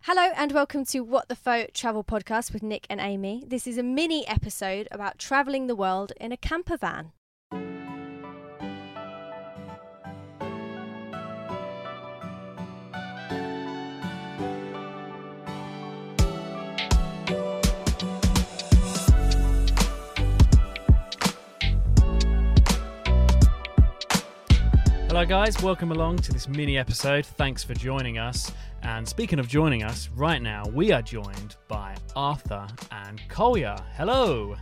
Hello and welcome to What the Faux Travel Podcast with Nick and Amy. This is a mini episode about travelling the world in a camper van. Hello guys, welcome along to this mini episode. Thanks for joining us. And speaking of joining us, right now we are joined by Arthur and Kolja. Hello.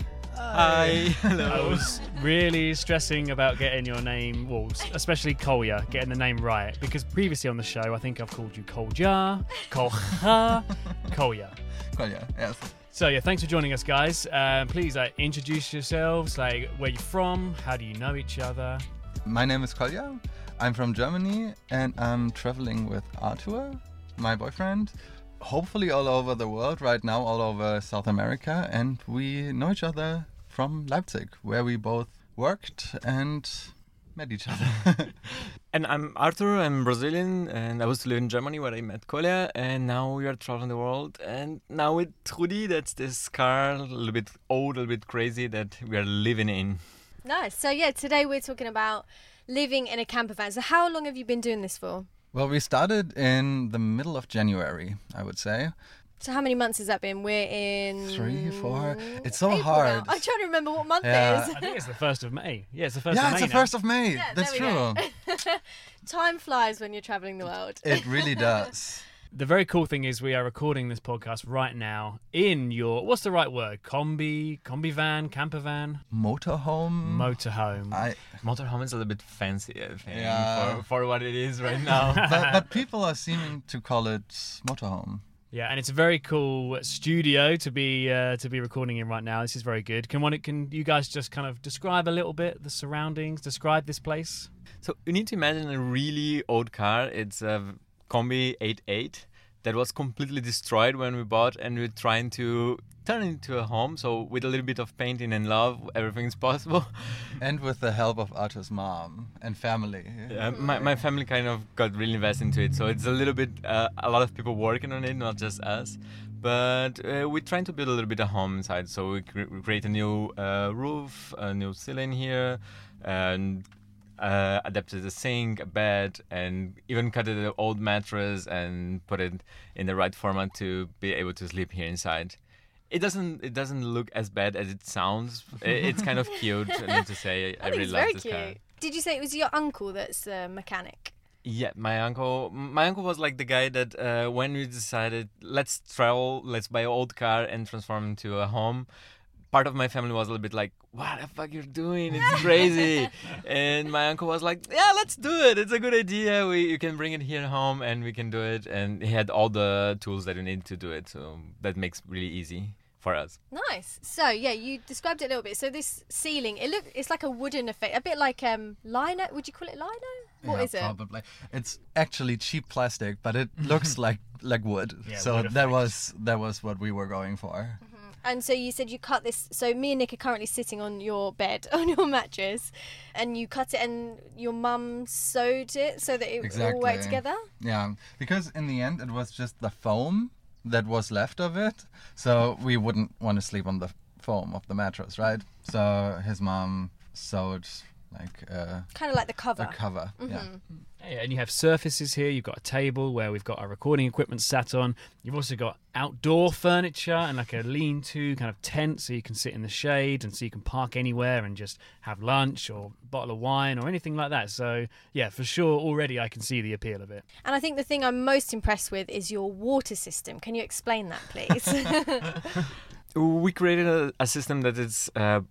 Hi. Hello. I was really stressing about getting your name, well, especially Kolja, getting the name right, because previously on the show I think I've called you Kolja, Kolja, Kolja, yes. So yeah, thanks for joining us, guys. Please introduce yourselves, like where you're from, how do you know each other? My name is Kolja. I'm from Germany and I'm traveling with Arthur, my boyfriend, hopefully all over the world, right now all over South America, and we know each other from Leipzig, where we both worked and met each other. And I'm Arthur, I'm Brazilian, and I used to live in Germany where I met Kolja, and now we are traveling the world. And now with Trudy, that's this car, a little bit old, a little bit crazy, that we are living in. Nice. So yeah, today we're talking about living in a camper van. So how long have you been doing this for? Well, we started in the middle of January, I would say. So how many months has that been? We're in... 3, 4... It's so April hard. now. I'm trying to remember what month it is. I think it's the 1st of May. Yeah, it's the 1st of May. Yeah, it's the now. 1st of May. Yeah, That's there we true. go. Time flies when you're travelling the world. It really does. The very cool thing is we are recording this podcast right now in your, what's the right word? Combi van, camper van? Motorhome? Motorhome. Motorhome is a little bit fancy, I think, Yeah. for what it is right now. but people are seeming to call it motorhome. Yeah, and it's a very cool studio to be recording in right now. This is very good. Can you guys just kind of describe a little bit the surroundings, describe this place? So you need to imagine a really old car. It's a Combi 88 that was completely destroyed when we bought, and we're trying to turn it into a home. So with a little bit of painting and love, everything's possible. And with the help of Arthur's mom and family. My family kind of got really invested into it. So it's a little bit, a lot of people working on it, not just us. But we're trying to build a little bit of home inside. So we create a new roof, a new ceiling here, and adapted the sink, a bed, and even cut an old mattress and put it in the right format to be able to sleep here inside. It doesn't look as bad as it sounds. It's kind of cute, I need to say. I really like this car. Did you say it was your uncle that's the mechanic? Yeah, my uncle was like the guy that when we decided let's travel, let's buy an old car and transform it into a home. Part of my family was a little bit like, what the fuck you're doing? It's crazy. And my uncle was like, yeah, let's do it. It's a good idea. You can bring it here home and we can do it. And he had all the tools that we need to do it. So that makes it really easy for us. Nice. So yeah, you described it a little bit. So this ceiling, it's like a wooden effect, a bit like lino. Would you call it lino? What is it? Probably. It's actually cheap plastic, but it looks like wood. Yeah, so wood that was what we were going for. And so you said you cut this. So me and Nick are currently sitting on your bed, on your mattress, and you cut it, and your mum sewed it so that it all worked together. Yeah, because in the end it was just the foam that was left of it, so we wouldn't want to sleep on the foam of the mattress, right? So his mom sewed like kind of like the cover. Yeah. Yeah, and you have surfaces here. You've got a table where we've got our recording equipment sat on. You've also got outdoor furniture and like a lean-to kind of tent so you can sit in the shade and so you can park anywhere and just have lunch or a bottle of wine or anything like that. So yeah, for sure, already I can see the appeal of it. And I think the thing I'm most impressed with is your water system. Can you explain that, please? We created a system that is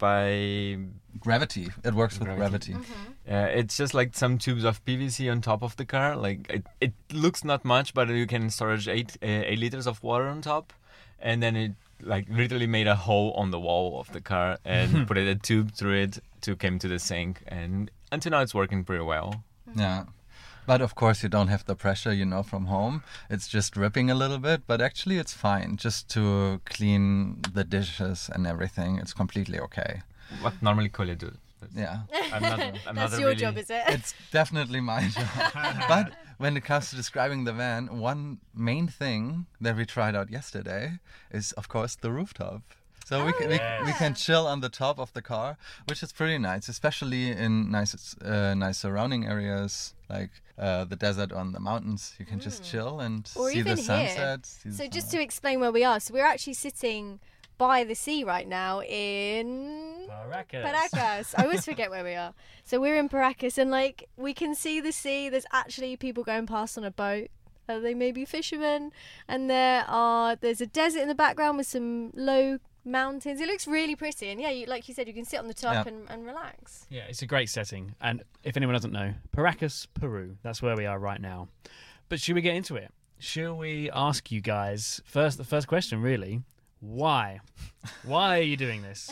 by gravity. It works with gravity. It's just like some tubes of PVC on top of the car. Like it looks not much, but you can storage 8 liters of water on top, and then it like literally made a hole on the wall of the car and put a tube through it to come to the sink. And until now, it's working pretty well. Yeah. But of course you don't have the pressure, from home. It's just dripping a little bit, but actually it's fine. Just to clean the dishes and everything, it's completely okay. What normally Kolja do? Yeah. I'm not That's a your really, job, is it? It's definitely my job. But when it comes to describing the van, one main thing that we tried out yesterday is, of course, the rooftop. So we can chill on the top of the car, which is pretty nice, especially in nice surrounding areas like the desert or the mountains. You can just chill and Or see even the here. sunset. So just to explain where we are, so we're actually sitting by the sea right now in Paracas. I always forget where we are. So we're in Paracas, and like we can see the sea. There's actually people going past on a boat. They may be fishermen, and there's a desert in the background with some low mountains. It looks really pretty, and like you said, you can sit on the top and relax. Yeah, it's a great setting. And if anyone doesn't know, Paracas, Peru, that's where we are right now. But should we get into it? Shall we ask you guys the first question, really? Why? Why are you doing this?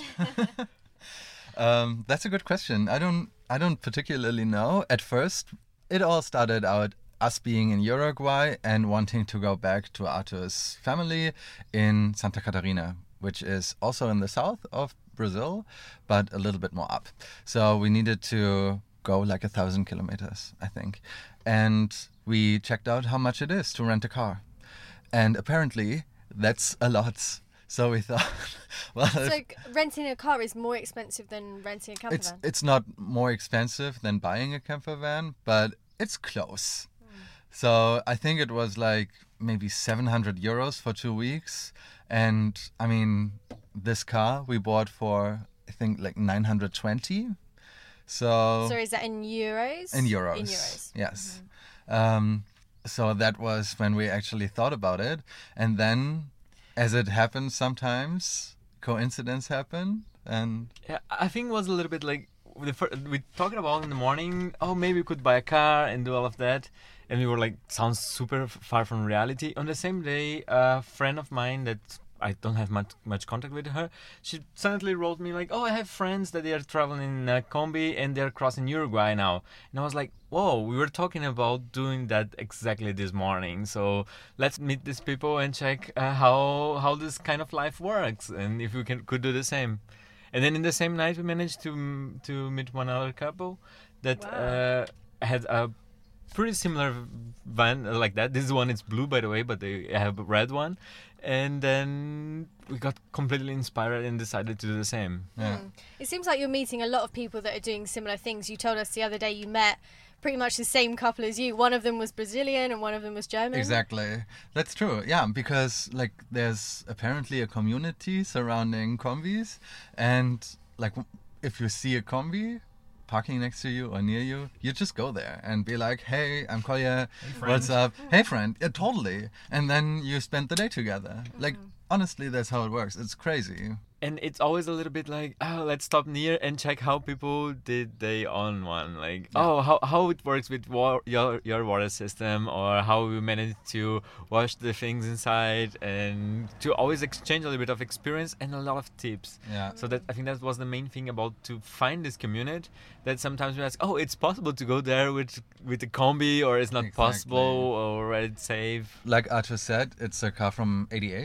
That's a good question. I don't particularly know. At first, it all started out us being in Uruguay and wanting to go back to Arthur's family in Santa Catarina, which is also in the south of Brazil, but a little bit more up. So we needed to go like 1,000 kilometers, I think. And we checked out how much it is to rent a car. And apparently that's a lot. So we thought, well, so renting a car is more expensive than renting a camper van? It's not more expensive than buying a camper van, but it's close. So I think it was like maybe 700 euros for 2 weeks. And I mean, this car we bought for, I think, like 920. So is that in euros? In euros. In euros. Yes. So that was when we actually thought about it. And then, as it happens sometimes, coincidence happened. And yeah, I think it was a little bit like we talked about in the morning, oh, maybe we could buy a car and do all of that. And we were like, sounds super far from reality. On the same day, a friend of mine that I don't have much contact with her, she suddenly wrote me like, oh, I have friends that they are traveling in a combi and they're crossing Uruguay now. And I was like, whoa, we were talking about doing that exactly this morning. So let's meet these people and check how this kind of life works and if we could do the same. And then in the same night, we managed to meet one other couple that had a pretty similar van like that. This one is blue, by the way, but they have a red one. And then we got completely inspired and decided to do the same. yeah. It seems like you're meeting a lot of people that are doing similar things. You told us the other day you met pretty much the same couple as you. One of them was Brazilian and one of them was German. Exactly. That's true. Yeah, because like there's apparently a community surrounding combis, and like if you see a combi parking next to you or near you, you just go there and be like, hey, I'm Kolja, what's up? Hey, friend. Yeah, totally. And then you spend the day together. Like, honestly, that's how it works. It's crazy. And it's always a little bit like, oh, let's stop near and check how people did they on one. Like, how it works with your water system, or how we manage to wash the things inside, and to always exchange a little bit of experience and a lot of tips. Yeah. So that I think that was the main thing about to find this community, that sometimes we ask, oh, it's possible to go there with the combi, or it's not possible, or it's safe. Like Arthur said, it's a car from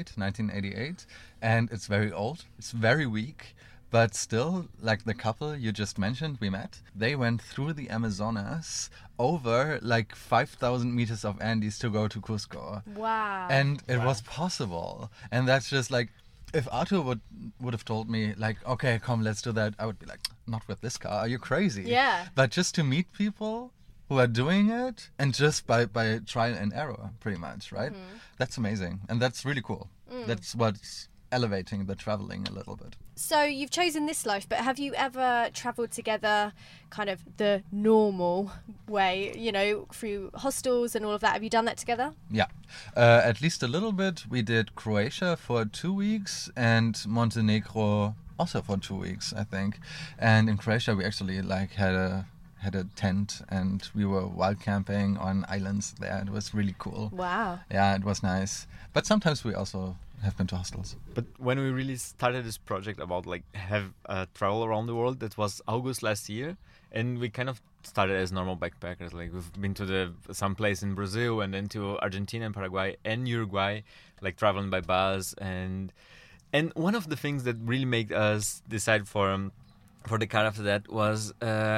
1988, and it's very old. It's very weak, but still, like the couple you just mentioned we met, they went through the Amazonas over like 5,000 meters of Andes to go to Cusco. Wow. And it was possible. And that's just like, if Arthur would have told me like, okay, come, let's do that, I would be like, not with this car, are you crazy? Yeah. But just to meet people who are doing it, and just by trial and error, pretty much, right? That's amazing. And that's really cool. That's what's elevating the traveling a little bit. So you've chosen this life, but have you ever travelled together kind of the normal way, you know, through hostels and all of that? Have you done that together? Yeah, at least a little bit. We did Croatia for 2 weeks and Montenegro also for 2 weeks, I think. And in Croatia, we actually like had a tent and we were wild camping on islands there. It was really cool. Wow. Yeah, it was nice. But sometimes we also have been to hostels. But when we really started this project about like have travel around the world, that was August last year, and we kind of started as normal backpackers. Like we've been to some place in Brazil, and then to Argentina and Paraguay and Uruguay, like traveling by bus. And one of the things that really made us decide for for the car after that was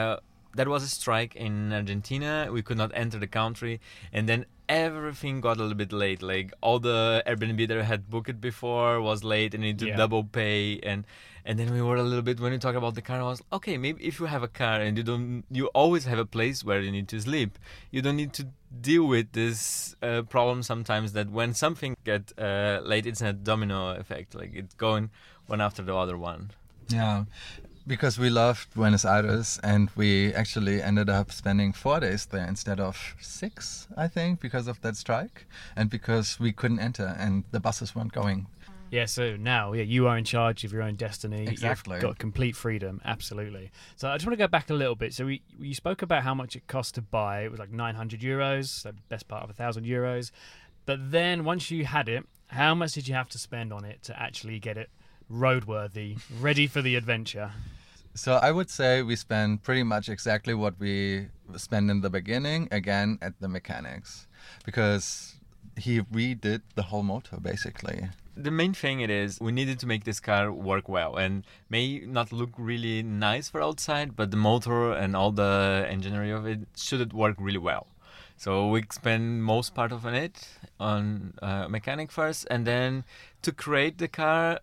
there was a strike in Argentina. We could not enter the country, and then everything got a little bit late. Like all the Airbnb that I had booked before was late, and you need to double pay. And then we were a little bit, when you talk about the car, I was okay. Maybe if you have a car and you always have a place where you need to sleep. You don't need to deal with this problem sometimes that when something get late, it's a domino effect. Like it's going one after the other one. Yeah. Because we loved Buenos Aires, and we actually ended up spending 4 days there instead of 6, I think, because of that strike, and because we couldn't enter and the buses weren't going. Yeah, so now you are in charge of your own destiny. Exactly. You've got complete freedom, absolutely. So I just want to go back a little bit. So we spoke about how much it cost to buy. It was like 900 euros, so best part of 1,000 euros. But then once you had it, how much did you have to spend on it to actually get it roadworthy, ready for the adventure? So I would say we spent pretty much exactly what we spent in the beginning, again, at the mechanics. Because he redid the whole motor, basically. The main thing it is, we needed to make this car work well, and may not look really nice for outside, but the motor and all the engineering of it should work really well. So we spent most part of it on mechanic first, and then to create the car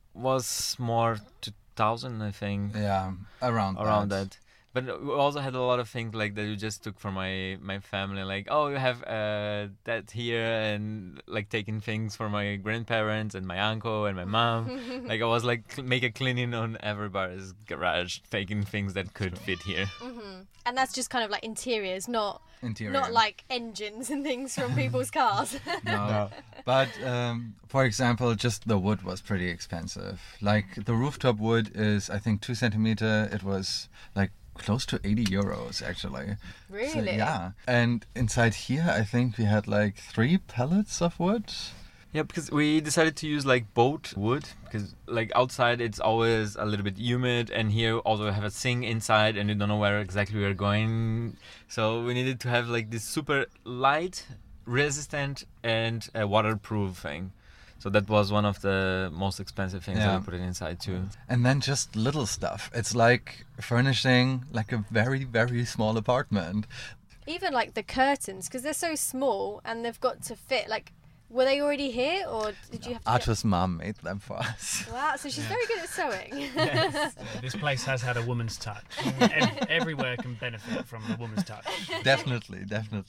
was more 2,000, I think. Yeah, around that. But we also had a lot of things like that we just took from my family, like, oh, you have that here, and like taking things for my grandparents and my uncle and my mom. Like I was like make a cleaning on everybody's garage, taking things that could fit here. Mm-hmm. And that's just kind of like interiors, not like engines and things from people's cars. No. But for example, just the wood was pretty expensive. Like the rooftop wood is, I think, 2 centimeter. It was like close to 80 euros actually. Really? So, yeah. And inside here, I think we had like 3 pallets of wood. Yeah, because we decided to use like boat wood, because like outside it's always a little bit humid, and here also we have a sink inside and you don't know where exactly we are going. So we needed to have like this super light, resistant and waterproof thing. So that was one of the most expensive things that we put it inside too. And then just little stuff. It's like furnishing like a very, very small apartment. Even like the curtains, because they're so small and they've got to fit. Like, were they already here, or did you have to Arthur's mom made them for us. Wow, so she's very good at sewing. Yes. This place has had a woman's touch. Everywhere can benefit from a woman's touch. Definitely.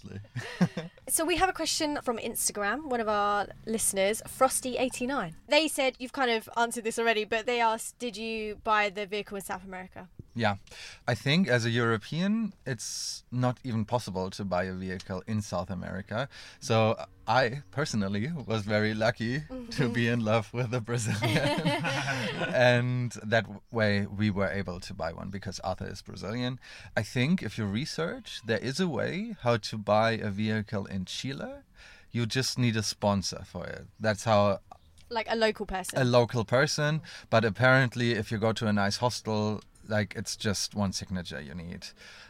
So we have a question from Instagram, one of our listeners, Frosty89. They said, you've kind of answered this already, but they asked, did you buy the vehicle in South America? Yeah, I think as a European, it's not even possible to buy a vehicle in South America. So I personally was very lucky to be in love with a Brazilian. And that way we were able to buy one because Arthur is Brazilian. I think if you research, there is a way how to buy a vehicle in Chile. You just need a sponsor for it. That's how... Like a local person. A local person. But apparently if you go to a nice hostel... Like it's just one signature you need.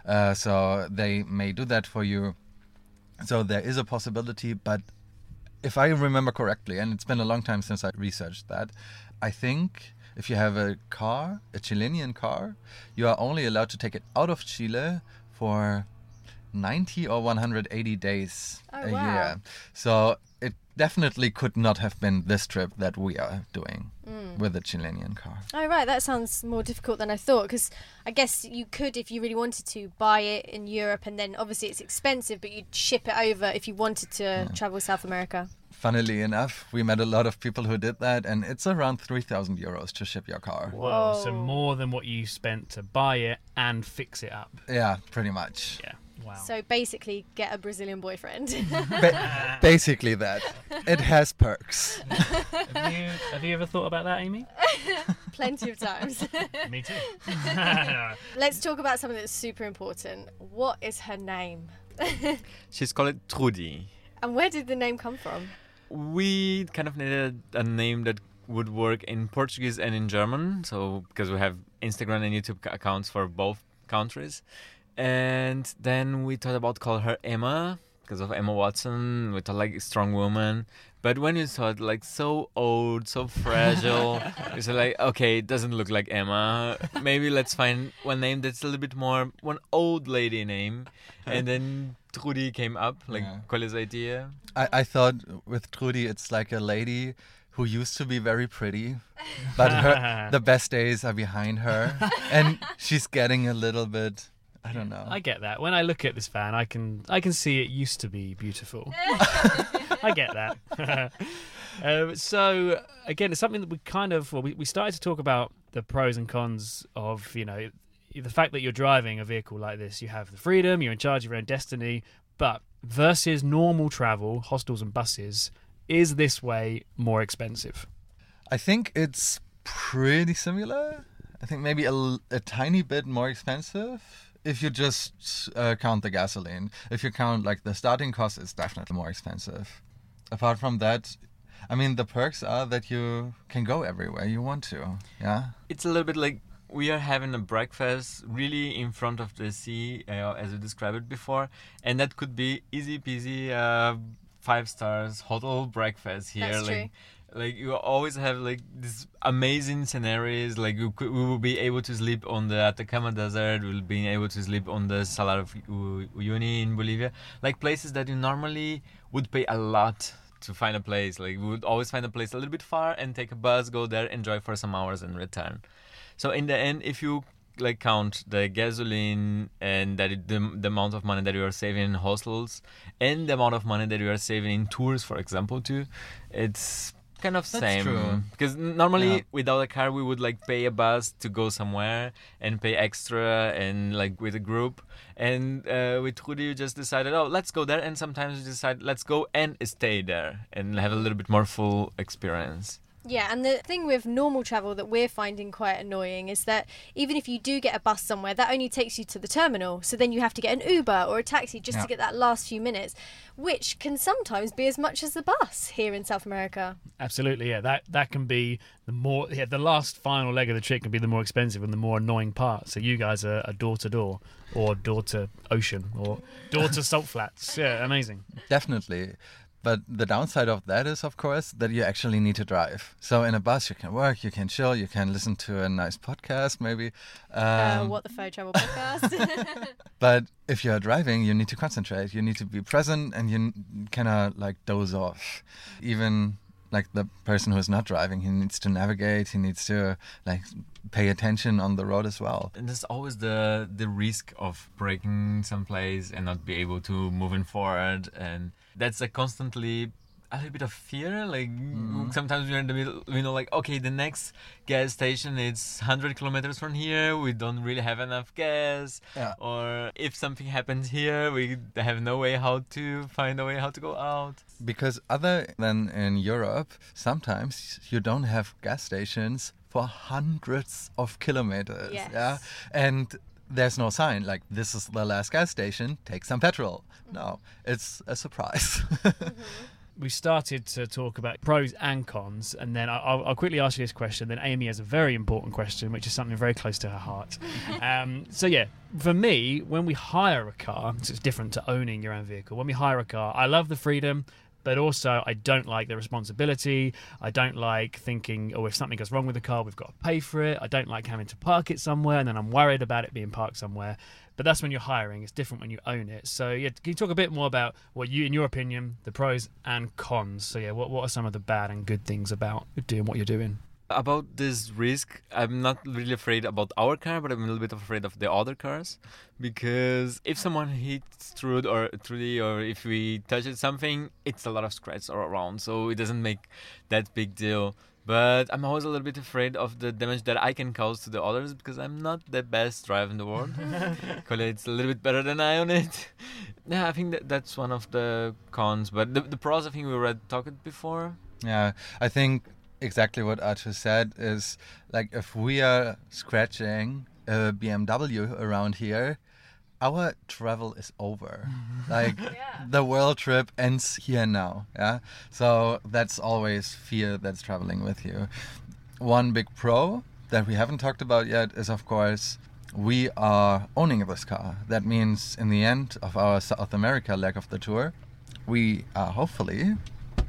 So they may do that for you. So there is a possibility, but if I remember correctly, and it's been a long time since I researched that, I think if you have a car, a Chilean car, you are only allowed to take it out of Chile for 90 or 180 days a year. So it definitely could not have been this trip that we are doing with a Chilean car. Oh, right. That sounds more difficult than I thought, because I guess you could, if you really wanted to, buy it in Europe, and then obviously it's expensive, but you'd ship it over if you wanted to travel South America. Funnily enough, we met a lot of people who did that, and it's around 3,000 euros to ship your car. Whoa, so more than what you spent to buy it and fix it up. Yeah, pretty much. Yeah. Wow. So basically, get a Brazilian boyfriend. Basically that. It has perks. Have you ever thought about that, Amy? Plenty of times. Me too. Let's talk about something that's super important. What is her name? She's called Trudy. And where did the name come from? We kind of needed a name that would work in Portuguese and in German. So because we have Instagram and YouTube accounts for both countries. And then we thought about calling her Emma because of Emma Watson. We thought like strong woman, But when you saw it like so old, so fragile, it's like, okay, it doesn't look like Emma. Maybe let's find one name that's a little bit more, one old lady name. And then Trudy ccame up, like, ¿cuál es la idea? I thought with Trudy, it's like a lady who used to be very pretty, but the best days are behind her. And she's getting a little bit... I don't know. I get that. When I look at this van, I can see it used to be beautiful. I get that. So again, it's something that we started to talk about the pros and cons of, you know, the fact that you're driving a vehicle like this. You have the freedom, you're in charge of your own destiny, but versus normal travel, hostels and buses, is this way more expensive? I think it's pretty similar. I think maybe a tiny bit more expensive. If you just count the gasoline. If you count like the starting cost, it's definitely more expensive. Apart from that, I mean, the perks are that you can go everywhere you want to. Yeah. It's a little bit like we are having a breakfast really in front of the sea, as we described it before, and that could be easy peasy 5 stars hotel breakfast here. That's true. Like you always have like these amazing scenarios. Like we will be able to sleep on the Atacama Desert. We'll be able to sleep on the Salar of Uyuni in Bolivia. Like places that you normally would pay a lot to find a place. Like we would always find a place a little bit far and take a bus, go there, enjoy for some hours, and return. So in the end, if you like count the gasoline and that the amount of money that you are saving in hostels and the amount of money that you are saving in tours, for example, too, it's kind of same. True. Because normally without a car we would like pay a bus to go somewhere and pay extra and like with a group, and with Trudy you just decided, oh, let's go there, and sometimes you decide let's go and stay there and have a little bit more full experience. Yeah, and the thing with normal travel that we're finding quite annoying is that even if you do get a bus somewhere, that only takes you to the terminal. So then you have to get an Uber or a taxi just to get that last few minutes, which can sometimes be as much as the bus here in South America. Absolutely, yeah. That can be the last final leg of the trip can be the more expensive and the more annoying part. So you guys are door to door, or door to ocean, or door to salt flats. Yeah, amazing. Definitely. But the downside of that is, of course, that you actually need to drive. So in a bus, you can work, you can chill, you can listen to a nice podcast, maybe. What the Faux Travel podcast. But if you're driving, you need to concentrate. You need to be present, and you cannot like doze off. Even like the person who's not driving, he needs to navigate. He needs to like pay attention on the road as well. And there's always the risk of breaking someplace and not be able to move forward, and that's a constantly a little bit of fear. Like sometimes we're in the middle, we know, like, okay, the next gas station is 100 kilometers from here, we don't really have enough gas, or if something happens here, we have no way how to find a way how to go out. Because other than in Europe, sometimes you don't have gas stations for hundreds of kilometers. Yes. Yeah, and there's no sign like this is the last gas station, take some petrol. No, it's a surprise. We started to talk about pros and cons, and then I'll quickly ask you this question. Then Amy has a very important question, which is something very close to her heart. So yeah, for me, when we hire a car, it's different to owning your own vehicle. When we hire a car, I love the freedom, but also I don't like the responsibility. I don't like thinking, oh, if something goes wrong with the car, we've got to pay for it. I don't like having to park it somewhere, and then I'm worried about it being parked somewhere. But that's when you're hiring. It's different when you own it. So yeah, can you talk a bit more about what you, in your opinion, the pros and cons? So yeah, what are some of the bad and good things about doing what you're doing? About this risk, I'm not really afraid about our car, but I'm a little bit afraid of the other cars, because if someone hits Trudy, or if we touch something, it's a lot of scratches all around, so it doesn't make that big deal. But I'm always a little bit afraid of the damage that I can cause to the others, because I'm not the best driver in the world. It's a little bit better than I on it. Yeah, I think that's one of the cons. But the pros, I think we already talked before. Yeah, I think exactly what Arthur said is, like, if we are scratching a BMW around here, our travel is over. Like, the world trip ends here now. Yeah, so that's always fear that's traveling with you. One big pro that we haven't talked about yet is, of course, we are owning this car. That means in the end of our South America leg of the tour, we are hopefully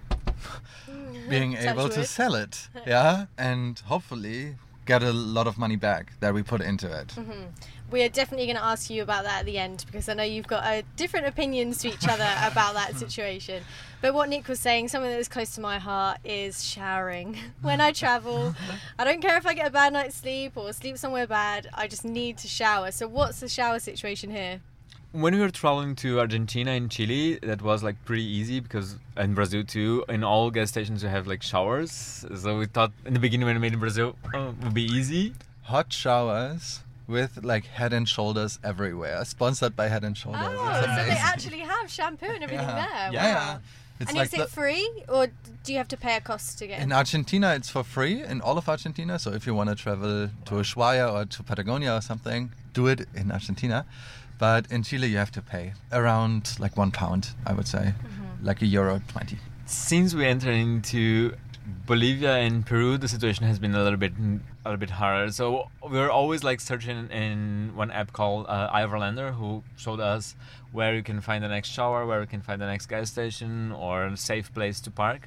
being able to sell it, yeah, and hopefully get a lot of money back that we put into it. Mm-hmm. We are definitely going to ask you about that at the end, because I know you've got different opinions to each other about that situation. But what Nick was saying, something that is close to my heart, is showering. When I travel, I don't care if I get a bad night's sleep or sleep somewhere bad, I just need to shower. So what's the shower situation here? When we were traveling to Argentina and Chile, that was like pretty easy, because in Brazil too, in all gas stations you have like showers. So we thought in the beginning when we made in Brazil, it would be easy. Hot showers with like Head and Shoulders everywhere, sponsored by Head and Shoulders. Oh, so they actually have shampoo and everything there. Yeah. Wow. And like is it free, or do you have to pay a cost to get in? In Argentina, it's for free, in all of Argentina. So if you want to travel to Ushuaia or to Patagonia or something, do it in Argentina. But in Chile, you have to pay around like £1, I would say, like €1.20. Since we entered into Bolivia and Peru, the situation has been a little bit harder. So we're always like searching in one app called iOverlander, who showed us where you can find the next shower, where you can find the next gas station, or a safe place to park.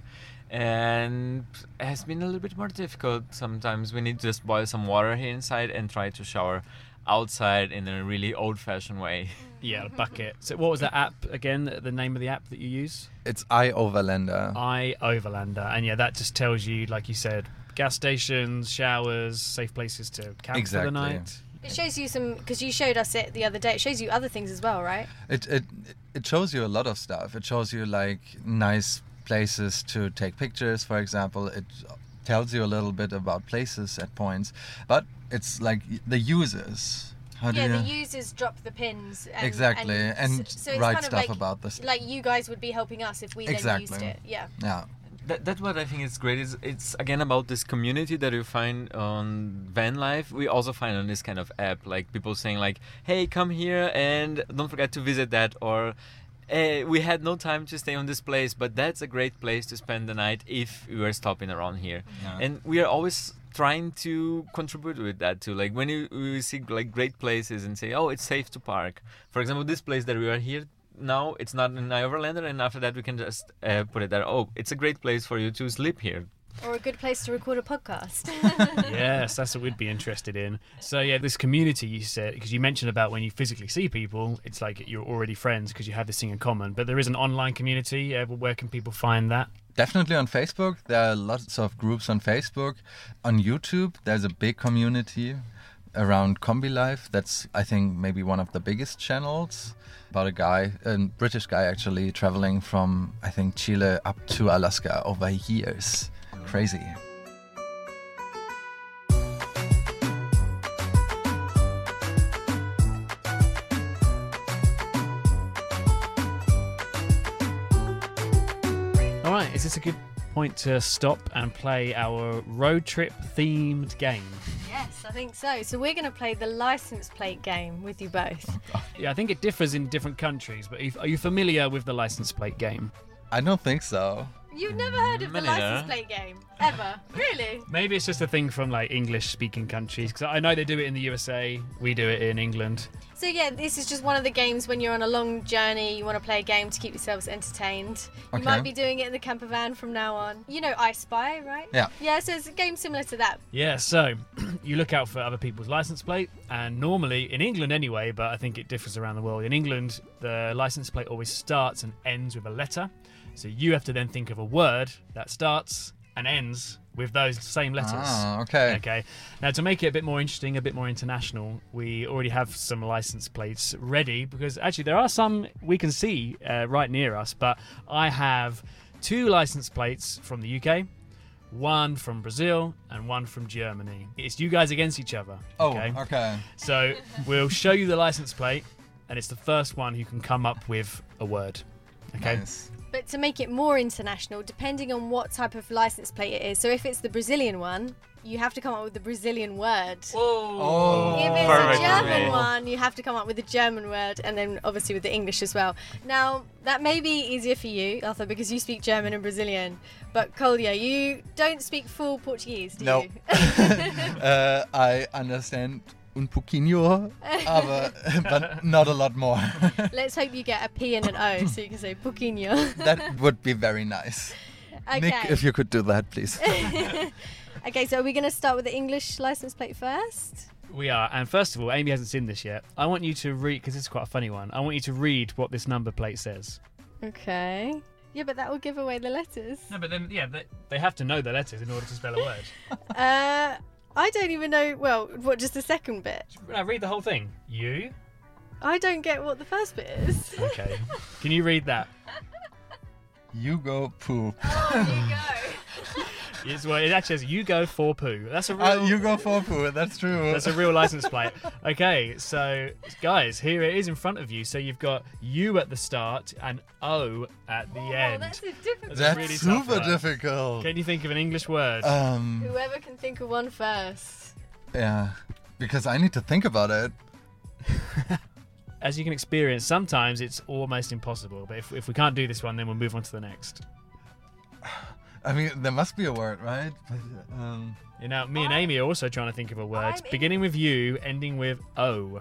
And it has been a little bit more difficult. Sometimes we need to just boil some water here inside and try to shower outside in a really old-fashioned way. Yeah, a bucket. So what was that app again, the name of the app that you use? It's iOverlander. iOverlander. And yeah, that just tells you, like you said, gas stations, showers, safe places to camp for the night. It shows you some, because you showed us it the other day, it shows you other things as well, right? It shows you a lot of stuff. It shows you like nice places to take pictures, for example. It tells you a little bit about places at points, but it's like the users. The users drop the pins. And so write kind of stuff like, about this. Like you guys would be helping us if we then used it. Yeah. That's what I think is great. It's again about this community that you find on van life. We also find on this kind of app, like people saying like, hey, come here and don't forget to visit that, or we had no time to stay on this place, but that's a great place to spend the night if you are stopping around here. And we are always trying to contribute with that too. Like when we see like great places and say, oh, it's safe to park. For example, this place that we are here now, it's not in iOverlander, and after that we can just put it there. Oh, it's a great place for you to sleep here. Or a good place to record a podcast. Yes, that's what we'd be interested in. So yeah, this community you said, because you mentioned about when you physically see people, it's like you're already friends because you have this thing in common. But there is an online community. Where can people find that? Definitely on Facebook. There are lots of groups on Facebook. On YouTube, there's a big community around Combi Life. That's, I think, maybe one of the biggest channels. About a British guy actually, traveling from, I think, Chile up to Alaska over years. Crazy. All right, is this a good point to stop and play our road trip themed game? Yes, I think so. So we're going to play the license plate game with you both. Yeah, I think it differs in different countries, but are you familiar with the license plate game? I don't think so. You've never heard of the license plate game? Ever? Really? Maybe it's just a thing from like English-speaking countries, because I know they do it in the USA, we do it in England. So yeah, this is just one of the games when you're on a long journey, you want to play a game to keep yourselves entertained. You might be doing it in the camper van from now on. You know I Spy, right? Yeah. Yeah, so it's a game similar to that. Yeah, so you look out for other people's license plate, and normally, in England anyway, but I think it differs around the world. In England, the license plate always starts and ends with a letter. So you have to then think of a word that starts and ends with those same letters. Ah, okay. Okay. Now, to make it a bit more interesting, a bit more international, we already have some license plates ready, because actually there are some we can see right near us, but I have 2 license plates from the UK, 1 from Brazil, and 1 from Germany. It's you guys against each other. Okay? Oh, okay. So we'll show you the license plate, and it's the first one who can come up with a word. Okay. Nice. But to make it more international, depending on what type of license plate it is, so if it's the Brazilian one, you have to come up with the Brazilian word. Oh, if it's a German one, you have to come up with the German word, and then obviously with the English as well. Now, that may be easier for you, Arthur, because you speak German and Brazilian, but Kolja, you don't speak full Portuguese, do you? I understand un pouquinho, but not a lot more. Let's hope you get a P and an O so you can say pouquinho. That would be very nice. Okay. Nick, if you could do that, please. Okay, so are we going to start with the English license plate first? We are. And first of all, Amy hasn't seen this yet. I want you to read, because it's quite a funny one. I want you to read what this number plate says. Okay. Yeah, but that will give away the letters. No, but then, yeah, they have to know the letters in order to spell a word. I don't even know. Well, what, just the second bit? No, read the whole thing. You? I don't get what the first bit is. Okay. Can you read that? You go poo. Oh, you go. Well, it actually says, you go for poo. That's a real... You go for poo, that's true. That's a real license plate. Okay, so, guys, here it is in front of you. So you've got U at the start and O at the end. That's a difficult. That's really super tough, right? difficult. Can you think of an English word? Whoever can think of one first. Yeah, because I need to think about it. As you can experience, sometimes it's almost impossible. But if we can't do this one, then we'll move on to the next. I mean, there must be a word, right? But, You know, me and Amy are also trying to think of a word, beginning with U, ending with O.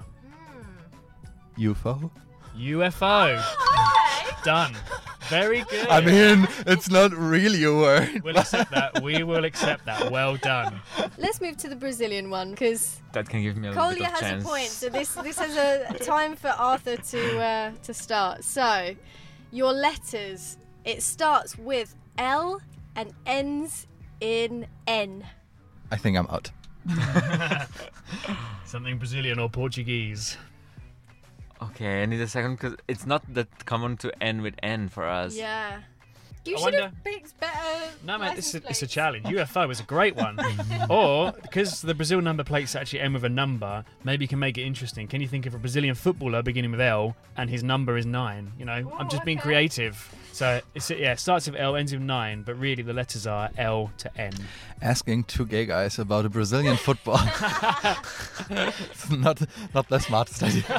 UFO? UFO. Okay. Done. Very good. I mean, it's not really a word. We'll accept that. We will accept that. Well done. Let's move to the Brazilian one, because That can give me a little bit Kolya of has chance. a point. So this has a time for Arthur to start. So, your letters. It starts with L and ends in N. I think I'm out. Something Brazilian or Portuguese. Okay, I need a second because it's not that common to end with N for us. Yeah. You I should wonder- have picked better. No, mate, it's license a plates. challenge. UFO is a great one. Or, because the Brazil number plates actually end with a number, maybe you can make it interesting. Can you think of a Brazilian footballer beginning with L and his number is 9? You know, I'm just being okay. creative. So, it starts with L, ends with 9, but really the letters are L to N. Asking two gay guys about a Brazilian football. It's not the smartest idea.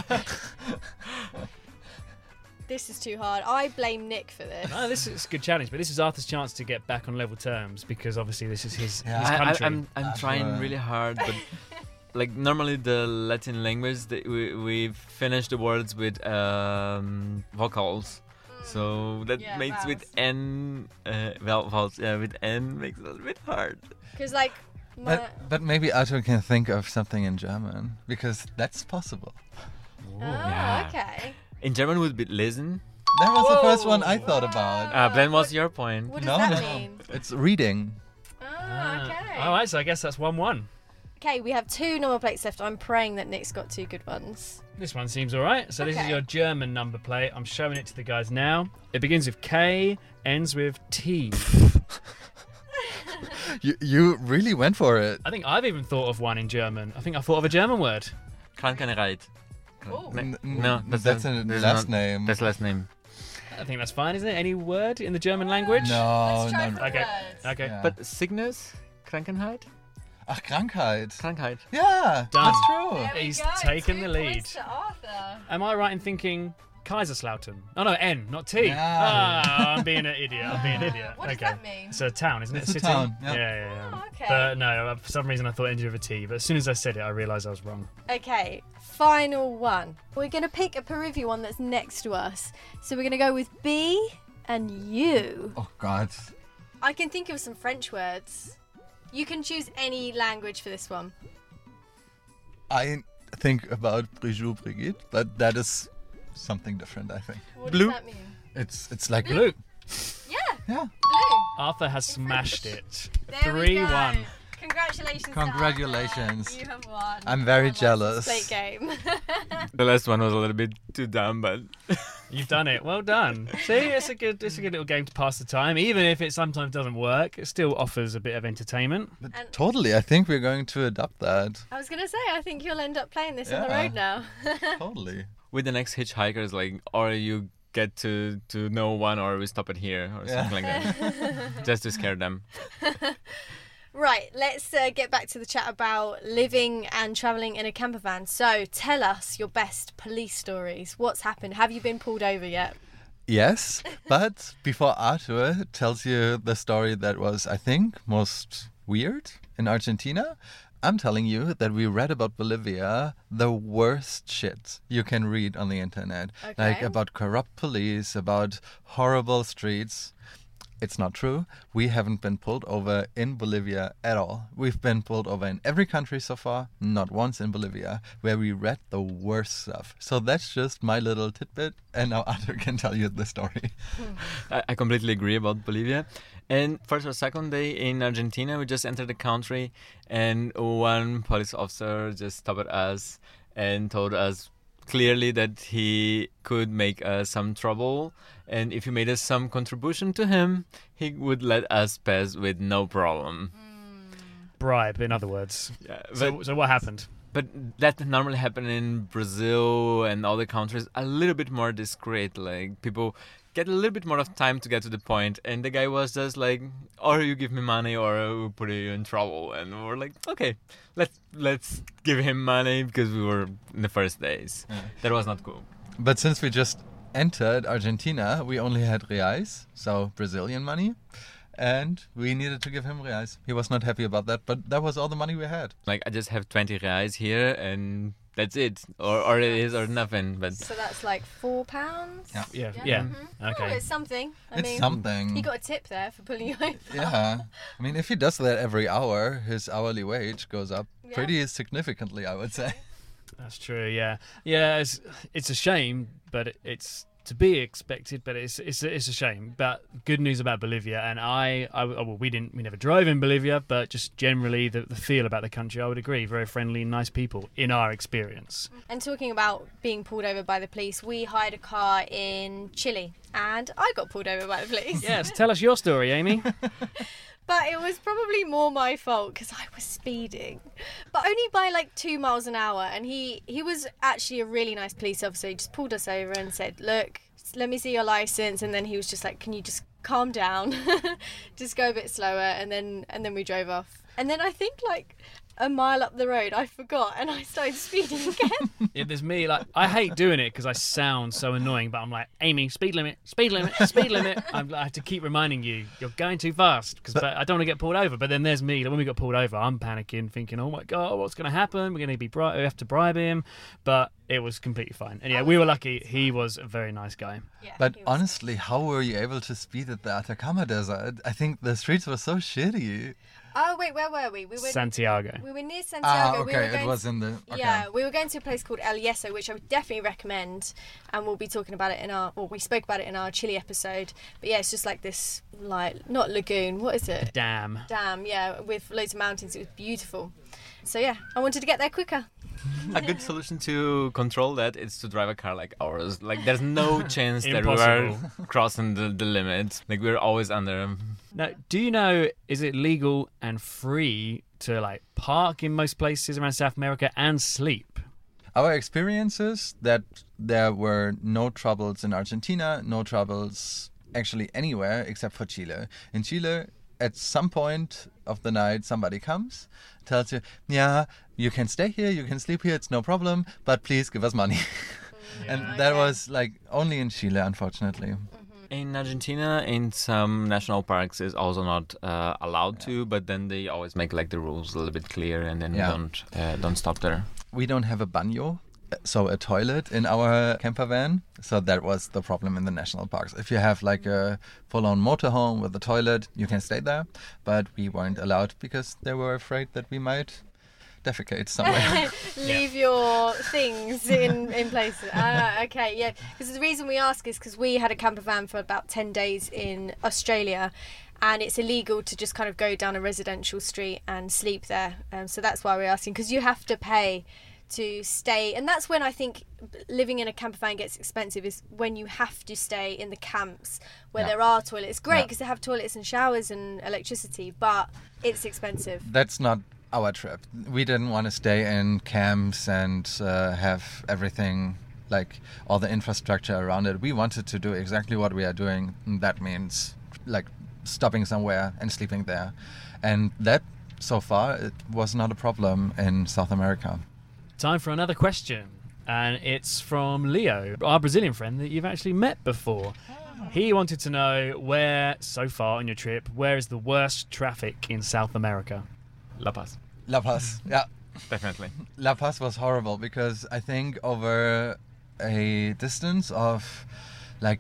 This is too hard. I blame Nick for this. No, this is a good challenge, but this is Arthur's chance to get back on level terms because obviously this is his country. I'm trying really hard, but like normally the Latin language, we finish the words with vocals. So that makes vowels. with N, vowels, with N makes it a little bit hard. Because, like, But maybe Arthur can think of something in German, because that's possible. Yeah. okay. In German would be listen. That was the first one I thought about. Then what's your point? What does that mean? It's reading. Okay. All right, so I guess that's 1-1. Okay, we have 2 number plates left. I'm praying that Nick's got 2 good ones. This one seems all right. So this is Okay. your German number plate. I'm showing it to the guys now. It begins with K, ends with T. You really went for it. I think I've even thought of one in German. I think I thought of a German word. Krankenreit. Oh. No, that's a that's last not- name. That's last name. I think that's fine, isn't it? Any word in the German language? No, Let's try no. for Okay. words. Okay. Yeah. But sickness, Krankheit, Ach, Krankheit. Krankheit. Yeah, Done. that's true. There we He's go, taken 2 the lead. points to Arthur. Am I right in thinking Kaiserslautern? Oh no, N, not T. Yeah. Ah, I'm being an idiot. I'm being an idiot. What does okay. that mean? It's a town, isn't it? It's a city? town, yeah. Yeah. Oh, okay. But no, for some reason I thought it ended with a T. But as soon as I said it, I realised I was wrong. Okay, final one. We're going to pick a Peruvian one that's next to us. So we're going to go with B and U. Oh, God. I can think of some French words. You can choose any language for this one. I think about Brigitte Brigitte, but that is something different, I think. What Blue. does that mean? It's like Blue. Yeah, Yeah. blue. Arthur has smashed it. There we go. 3-1. Congratulations. to Congratulations. Arthur. You have won. I'm very Our jealous. license plate game. The last one was a little bit too dumb, but You've done it. Well done. See, it's a good little game to pass the time. Even if it sometimes doesn't work, it still offers a bit of entertainment. But And- totally, I think we're going to adopt that. I was going to say, I think you'll end up playing this on the Yeah. road now. Totally. with the next hitchhikers, like, or you get to know one, or we stop it here, or something like that, just to scare them. Right, let's get back to the chat about living and travelling in a camper van. So tell us your best police stories. What's happened? Have you been pulled over yet? Yes, but before Arthur tells you the story that was, I think, most weird in Argentina, I'm telling you that we read about Bolivia, the worst shit you can read on the internet. Like Okay. about corrupt police, about horrible streets. It's not true. We haven't been pulled over in Bolivia at all. We've been pulled over in every country so far, not once in Bolivia, where we read the worst stuff. So that's just my little tidbit, and now Arthur can tell you the story. I completely agree about Bolivia. And first or second day in Argentina, we just entered the country, and one police officer just stopped us and told us clearly that he could make us some trouble, and if we made us some contribution to him, he would let us pass with no problem. Bribe, in other words. Yeah, So what happened? But that normally happen in Brazil and other countries a little bit more discreet. Like, people get a little bit more of time to get to the point, and the guy was just like, or you give me money or we'll put you in trouble. And we were like, okay, let's give him money, because we were in the first days. Yeah. That was not cool. But since we just entered Argentina, we only had reais, so Brazilian money, and we needed to give him reais. He was not happy about that, but that was all the money we had. Like, I just have 20 reais here, and that's it, or it is or nothing. But So that's like £4. Yeah. Oh, Okay. it's something. I It's mean, something. he got a tip there for pulling you over. Yeah. I mean, if he does that every hour, his hourly wage goes up Yeah. pretty significantly, I would say. That's true. Yeah. It's a shame, but it's to be expected. But it's a shame. But good news about Bolivia, and we never drove in Bolivia, but just generally the feel about the country, I would agree, very friendly, nice people in our experience. And talking about being pulled over by the police, we hired a car in Chile, and I got pulled over by the police. Yes, tell us your story, Amy. But it was probably more my fault because I was speeding, but only by like 2 miles an hour. And he was actually a really nice police officer. He just pulled us over and said, "Look, let me see your license." And then he was just like, "Can you just calm down, just go a bit slower?" And then we drove off. And then I think like a mile up the road, I forgot and I started speeding again. Yeah, there's me. Like, I hate doing it because I sound so annoying. But I'm like, Amy, speed limit, speed limit, speed limit. I have to keep reminding you, you're going too fast, because I don't want to get pulled over. But then there's me. Like, when we got pulled over, I'm panicking, thinking, oh my god, what's going to happen? We're going to we have to bribe him. But it was completely fine. And yeah, we were lucky. He was a very nice guy. Yeah, But he was. honestly, how were you able to speed at the Atacama Desert? I think the streets were so shitty. Oh wait, where were we? We were Santiago. We were near Santiago. Okay, we were going it was in the... Okay. Yeah, we were going to a place called El Yeso, which I would definitely recommend, and we'll be talking about it we spoke about it in our Chile episode. But yeah, it's just like this, like, not lagoon, what is it? Dam. Dam, yeah, with loads of mountains. It was beautiful. So yeah, I wanted to get there quicker. a good solution to control that is to drive a car like ours. Like, there's no chance that we Impossible. are crossing the limits. Like, we're always under. Now, do you know, is it legal and free to like park in most places around South America and sleep? Our experience is that there were no troubles in Argentina, no troubles actually anywhere except for Chile. In Chile, at some point of the night, somebody comes, tells you, yeah, you can stay here, you can sleep here, it's no problem, but please give us money. And that was like only in Chile, unfortunately. In Argentina, in some national parks, is also not allowed to, but then they always make like the rules a little bit clear, and then we don't stop there. We don't have a baño, so a toilet in our camper van. So that was the problem in the national parks. If you have like a full-on motorhome with a toilet, you can stay there. But we weren't allowed because they were afraid that we might defecate somewhere. Leave your things in places. Okay, yeah. Because the reason we ask is because we had a camper van for about 10 days in Australia, and it's illegal to just kind of go down a residential street and sleep there. So that's why we're asking, because you have to pay to stay, and that's when I think living in a camper van gets expensive, is when you have to stay in the camps where there are toilets. It's great because they have toilets and showers and electricity, but it's expensive. That's not our trip. We didn't want to stay in camps and have everything, like all the infrastructure around it. We wanted to do exactly what we are doing. That means like stopping somewhere and sleeping there. And that, so far, it was not a problem in South America. Time for another question, and it's from Leo, our Brazilian friend that you've actually met before. He wanted to know where, so far on your trip, where is the worst traffic in South America? La Paz. La Paz, yeah. Definitely. La Paz was horrible because I think over a distance of like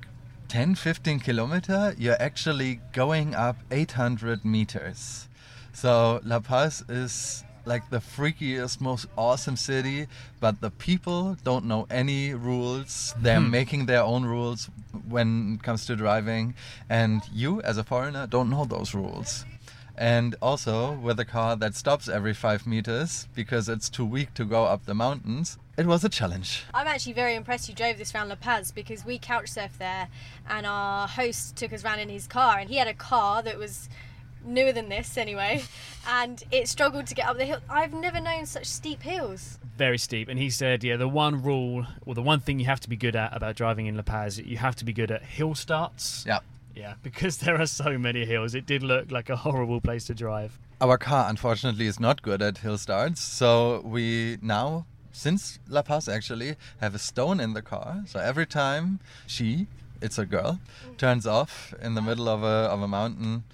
10-15 kilometer, you're actually going up 800 meters. So La Paz is like the freakiest, most awesome city, but the people don't know any rules. They're making their own rules when it comes to driving, and you as a foreigner don't know those rules. And also with a car that stops every 5 meters because it's too weak to go up the mountains, it was a challenge. I'm actually very impressed you drove this around La Paz, because we couch surfed there and our host took us around in his car, and he had a car that was newer than this anyway, and it struggled to get up the hill. I've never known such steep hills. Very steep. And he said, yeah, the one rule, or the one thing you have to be good at about driving in La Paz, you have to be good at hill starts. Yeah. Yeah, because there are so many hills. It did look like a horrible place to drive. Our car, unfortunately, is not good at hill starts. So we now, since La Paz actually, have a stone in the car. So every time it's a girl, turns off in the middle of a mountain,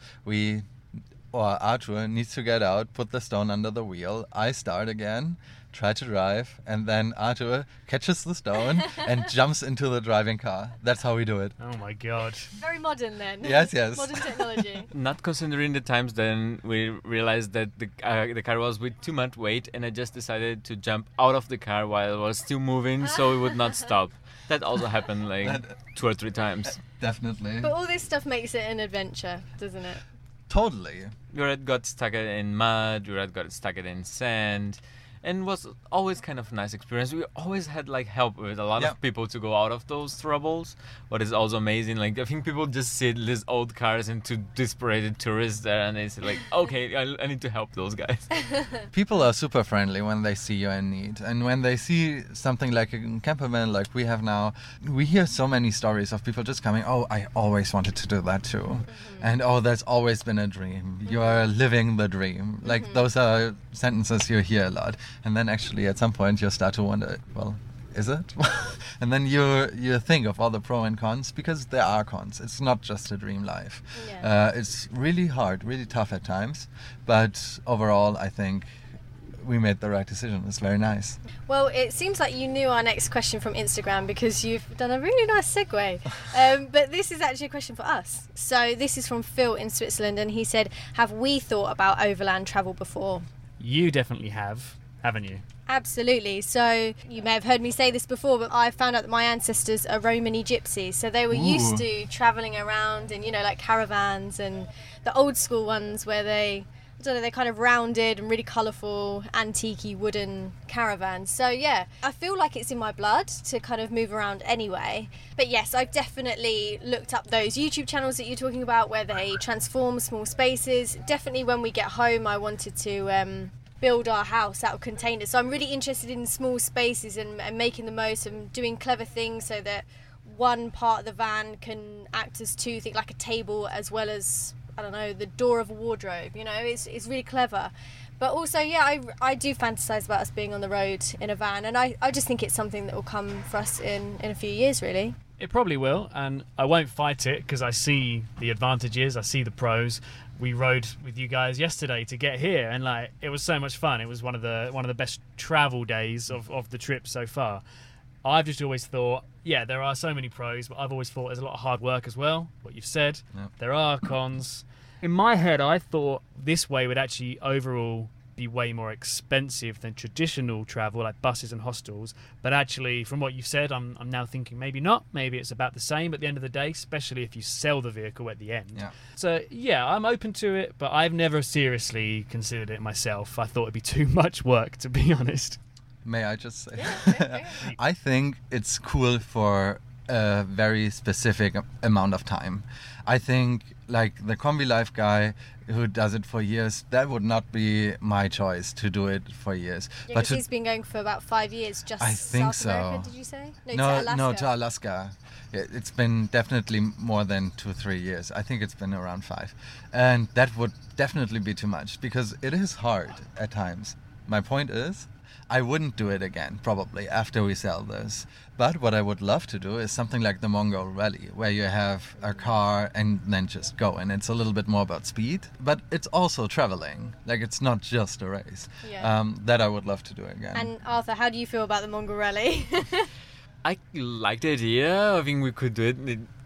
Arthur needs to get out, put the stone under the wheel. I start again, try to drive, and then Arthur catches the stone and jumps into the driving car. That's how we do it. Oh my God. Very modern then. Yes. Modern technology. Not considering the times, then we realized that the car was with too much weight, and I just decided to jump out of the car while it was still moving so it would not stop. That also happened like 2 or 3 times. Definitely. But all this stuff makes it an adventure, doesn't it? Totally. Jurat got stuck in mud, Jurat got stuck in sand, and was always kind of a nice experience. We always had like help with a lot of people to go out of those troubles. What is also amazing, like I think people just see these old cars and two desperate tourists there, and they say like, okay, I need to help those guys. People are super friendly when they see you're in need, and when they see something like a campervan like we have now, we hear so many stories of people just coming, oh, I always wanted to do that too. And oh, that's always been a dream. You are living the dream. Like those are sentences you hear a lot. And then actually at some point you start to wonder, well, is it? And then you think of all the pros and cons, because there are cons. It's not just a dream life. Yeah. It's really hard, really tough at times. But overall, I think we made the right decision. It's very nice. Well, it seems like you knew our next question from Instagram, because you've done a really nice segue. But this is actually a question for us. So this is from Phil in Switzerland, and he said, have we thought about overland travel before? You definitely have, haven't you? Absolutely. So you may have heard me say this before, but I found out that my ancestors are Romani gypsies. So they were used to travelling around in, like caravans, and the old school ones where they're kind of rounded and really colourful, antique-y wooden caravans. So yeah, I feel like it's in my blood to kind of move around anyway. But yes, I've definitely looked up those YouTube channels that you're talking about where they transform small spaces. Definitely when we get home, I wanted to build our house out of containers. So I'm really interested in small spaces and making the most, and doing clever things so that one part of the van can act as two things, like a table as well as, I don't know, the door of a wardrobe. It's really clever. But also, yeah, I do fantasize about us being on the road in a van, and I just think it's something that will come for us in a few years, really. It probably will, and I won't fight it because I see the advantages, I see the pros. We rode with you guys yesterday to get here, and it was so much fun. It was one of the best travel days of the trip so far. I've just always thought, yeah, there are so many pros, but I've always thought there's a lot of hard work as well. What you've said, There are cons. In my head, I thought this way would actually overall be way more expensive than traditional travel like buses and hostels. But actually, from what you've said, I'm now thinking maybe not. Maybe it's about the same at the end of the day, especially if you sell the vehicle at the end. Yeah. So yeah, I'm open to it, but I've never seriously considered it myself. I thought it'd be too much work, to be honest. May I just say? Yeah. I think it's cool for a very specific amount of time. I think like the Combi Life guy who does it for years, that would not be my choice to do it for years. Yeah, but he's been going for about 5 years, just I think South America, did you say? No, to Alaska. Yeah, it's been definitely more than 2-3 years. I think it's been around 5. And that would definitely be too much, because it is hard at times. My point is, I wouldn't do it again, probably, after we sell this. But what I would love to do is something like the Mongol Rally, where you have a car and then just go. And it's a little bit more about speed, but it's also traveling. Like, it's not just a race. Yeah. That I would love to do again. And Arthur, how do you feel about the Mongol Rally? I like the idea. I think we could do it.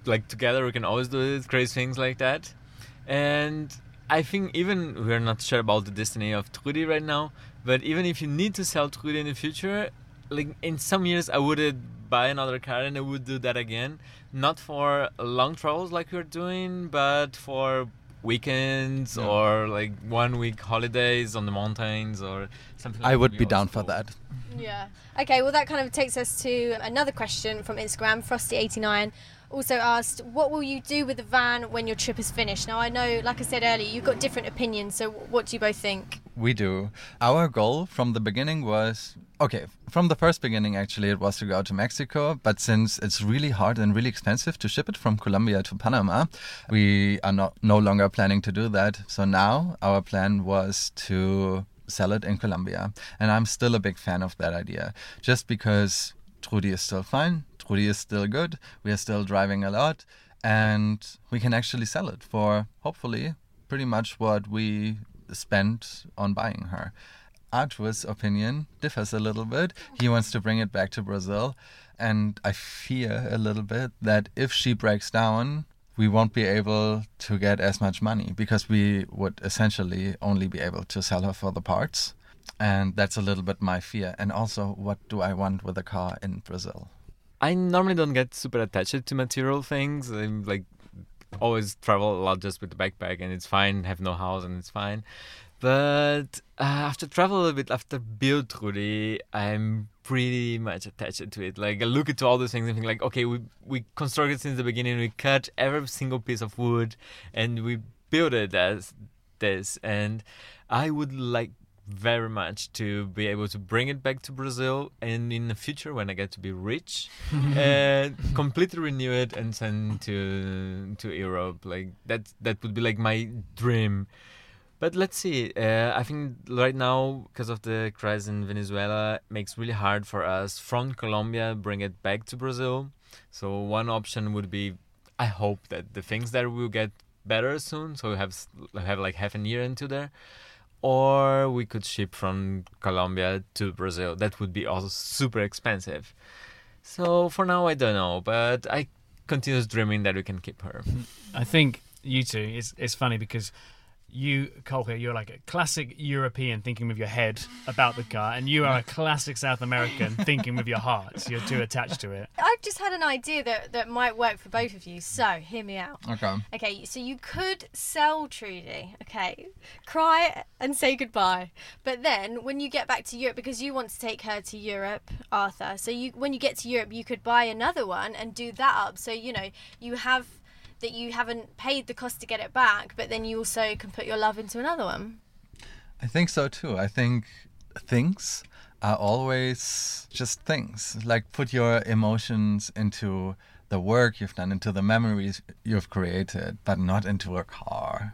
like together we can always do it, crazy things like that. And I think even we're not sure about the destiny of Trudy right now, but even if you need to sell Trudy in the future, like in some years I would buy another car and I would do that again, not for long travels like we're doing, but for weekends or like 1 week holidays on the mountains or something like that. I would be down for that. Yeah. Okay, well that kind of takes us to another question from Instagram. Frosty89 also asked, what will you do with the van when your trip is finished? Now I know, like I said earlier, you've got different opinions, so what do you both think? We do. Our goal from the beginning was, from the first beginning actually, it was to go to Mexico, but since it's really hard and really expensive to ship it from Colombia to Panama, we are no longer planning to do that. So now our plan was to sell it in Colombia. And I'm still a big fan of that idea, just because Trudy is still fine, Trudy is still good, we are still driving a lot, and we can actually sell it for, hopefully, pretty much what we spent on buying her. Artua's opinion differs a little bit. He wants to bring it back to Brazil, and I fear a little bit that if she breaks down, we won't be able to get as much money because we would essentially only be able to sell her for the parts. And that's a little bit my fear. And also, what do I want with a car in Brazil? I normally don't get super attached to material things. I'm like always travel a lot just with the backpack and it's fine, have no house and it's fine. But after travel a little bit, after build Trudy, I'm pretty much attached to it. Like I look into all those things and think like, okay, we constructed since the beginning, we cut every single piece of wood and we built it as this. And I would like very much to be able to bring it back to Brazil and in the future when I get to be rich and completely renew it and send to Europe. Like that would be like my dream. But let's see. I think right now, because of the crisis in Venezuela, it makes really hard for us from Colombia bring it back to Brazil. So one option would be, I hope that the things there will get better soon. So we have like half a year into there. Or we could ship from Colombia to Brazil. That would be also super expensive. So for now, I don't know. But I continue dreaming that we can keep her. I think you two, it's funny because you, Kolke, you're like a classic European thinking with your head about the car, and you are a classic South American thinking with your heart. You're too attached to it. I've just had an idea that might work for both of you, so hear me out. Okay, so you could sell Trudy, cry and say goodbye, but then when you get back to Europe, because you want to take her to Europe, Arthur, so when you get to Europe, you could buy another one and do that up, so you have that you haven't paid the cost to get it back, but then you also can put your love into another one. I think so too. I think things are always just things. Like put your emotions into the work you've done, into the memories you've created, but not into a car.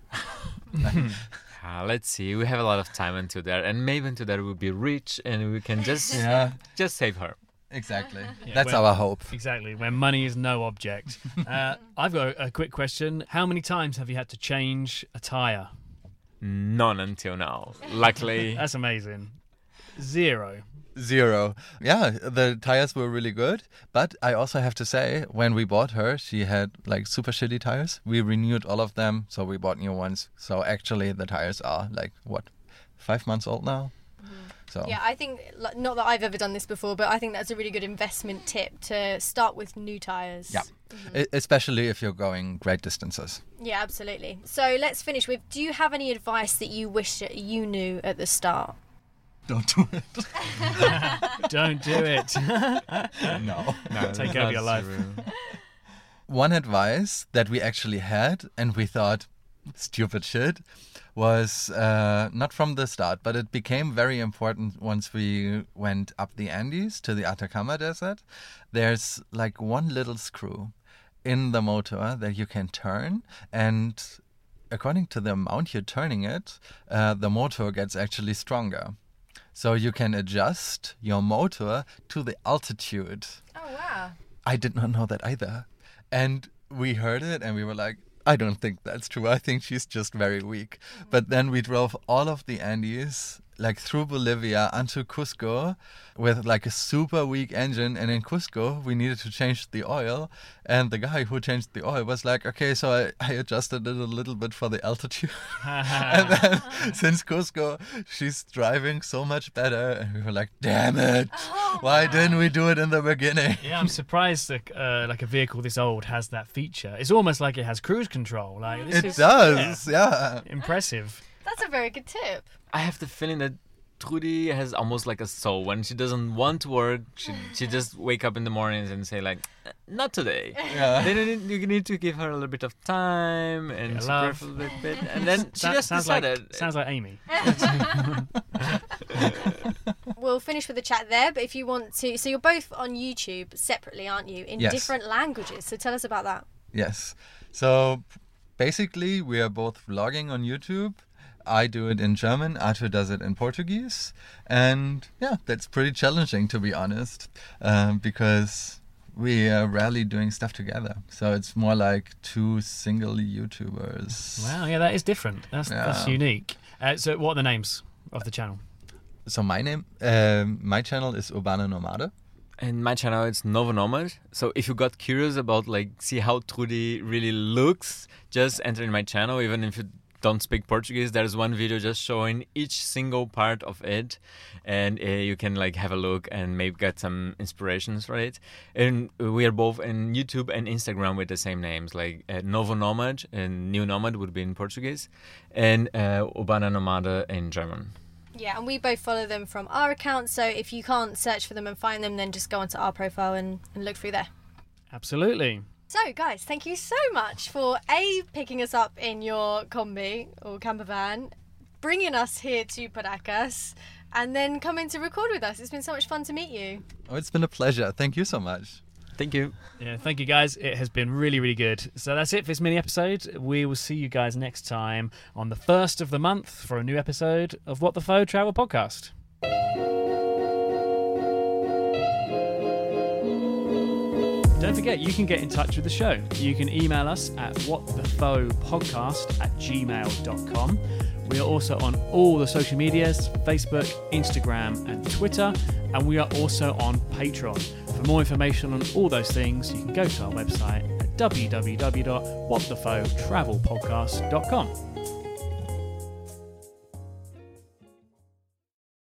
Let's see. We have a lot of time until there, and maybe until there we'll be rich and we can just save her. Exactly. That's our hope. Exactly. When money is no object. I've got a quick question. How many times have you had to change a tyre? None until now. Luckily. That's amazing. Zero. Yeah, the tires were really good. But I also have to say, when we bought her, she had like super shitty tires. We renewed all of them, so we bought new ones. So actually the tires are like, 5 months old now? So. Yeah, I think, not that I've ever done this before, but I think that's a really good investment tip to start with new tyres. Yeah, especially if you're going great distances. Yeah, absolutely. So let's finish with, do you have any advice that you wish you knew at the start? Don't do it. Don't do it. No. Take over your life. One advice that we actually had, and we thought, stupid shit, was not from the start, but it became very important once we went up the Andes to the Atacama Desert. There's like one little screw in the motor that you can turn, and according to the amount you're turning it, the motor gets actually stronger. So you can adjust your motor to the altitude. Oh, wow. I did not know that either. And we heard it and we were like, I don't think that's true. I think she's just very weak. But then we drove all of the Andes like through Bolivia onto Cusco with like a super weak engine, and in Cusco we needed to change the oil, and the guy who changed the oil was like, okay, so I adjusted it a little bit for the altitude. And then since Cusco, she's driving so much better, and we were like, damn it, why didn't we do it in the beginning? Yeah, I'm surprised that like a vehicle this old has that feature. It's almost like it has cruise control. Like It does, yeah. Impressive. That's a very good tip. I have the feeling that Trudy has almost like a soul. When she doesn't want to work, she just wake up in the mornings and say like, not today. Yeah. Then you need to give her a little bit of time and love. a little bit, and then she just decided. Sounds like Amy. We'll finish with the chat there, but if you want to, so you're both on YouTube separately, aren't you? In Yes. different languages. So tell us about that. Yes. So basically, we are both vlogging on YouTube. I do it in German, Arthur does it in Portuguese. And yeah, that's pretty challenging, to be honest, because we are rarely doing stuff together. So it's more like two single YouTubers. Wow, yeah, that is different. That's unique. So what are the names of the channel? So my channel is Urbane Nomade. And my channel is Novo Nomad. So if you got curious about see how Trudy really looks, just enter in my channel. Even if you don't speak Portuguese, there's one video just showing each single part of it, and you can have a look and maybe get some inspirations for it. And we are both in YouTube and Instagram with the same names, Novo Nomad, and New Nomad would be in Portuguese, and Urbane Nomade in German. Yeah, and we both follow them from our account, so if you can't search for them and find them, then just go onto our profile and look through there. Absolutely. So, guys, thank you so much for picking us up in your combi or camper van, bringing us here to Paracas, and then coming to record with us. It's been so much fun to meet you. Oh, it's been a pleasure. Thank you so much. Thank you. Yeah, thank you guys. It has been really, really good. So that's it for this mini episode. We will see you guys next time on the 1st of the month for a new episode of What the Faux Travel Podcast. Don't forget, you can get in touch with the show. You can email us at whatthefauxpodcast@gmail.com. We are also on all the social medias, Facebook, Instagram and Twitter. And we are also on Patreon. For more information on all those things, you can go to our website at www.whatthefauxtravelpodcast.com.